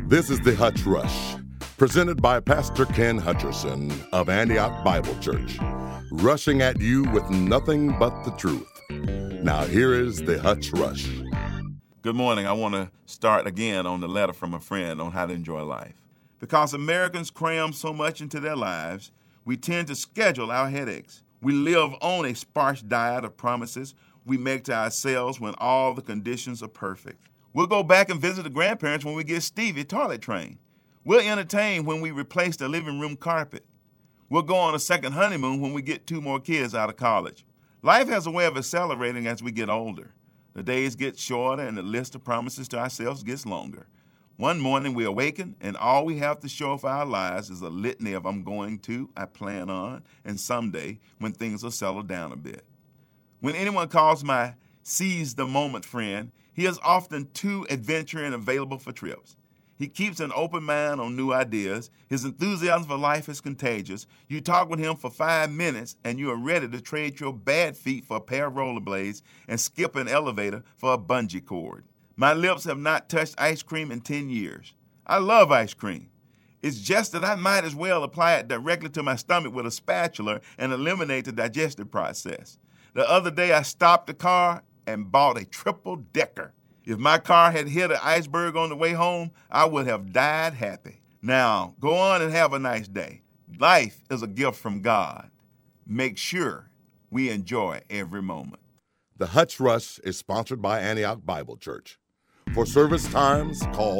This is the Hutch Rush, presented by Pastor Ken Hutcherson of Antioch Bible Church, rushing at you with nothing but the truth. Now here is the Hutch Rush. Good morning. I want to start again on the letter from a friend on how to enjoy life. Because Americans cram so much into their lives, we tend to schedule our headaches. We live on a sparse diet of promises we make to ourselves when all the conditions are perfect. We'll go back and visit the grandparents when we get Stevie toilet trained. We'll entertain when we replace the living room carpet. We'll go on a second honeymoon when we get 2 more kids out of college. Life has a way of accelerating as we get older. The days get shorter and the list of promises to ourselves gets longer. One morning we awaken and all we have to show for our lives is a litany of I'm going to, I plan on, and someday when things will settle down a bit. When anyone calls my seize the moment friend, he is often too adventurous and available for trips. He keeps an open mind on new ideas. His enthusiasm for life is contagious. You talk with him for 5 minutes and you are ready to trade your bad feet for a pair of rollerblades and skip an elevator for a bungee cord. My lips have not touched ice cream in 10 years. I love ice cream. It's just that I might as well apply it directly to my stomach with a spatula and eliminate the digestive process. The other day I stopped the car and bought a triple-decker. If my car had hit an iceberg on the way home, I would have died happy. Now, go on and have a nice day. Life is a gift from God. Make sure we enjoy every moment. The Hutch Rush is sponsored by Antioch Bible Church. For service times, call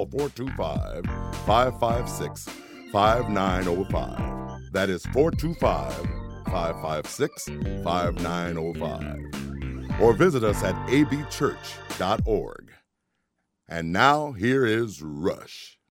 425-556-5905. That is 425-556-5905. Or visit us at abchurch.org. And now, here is Rush.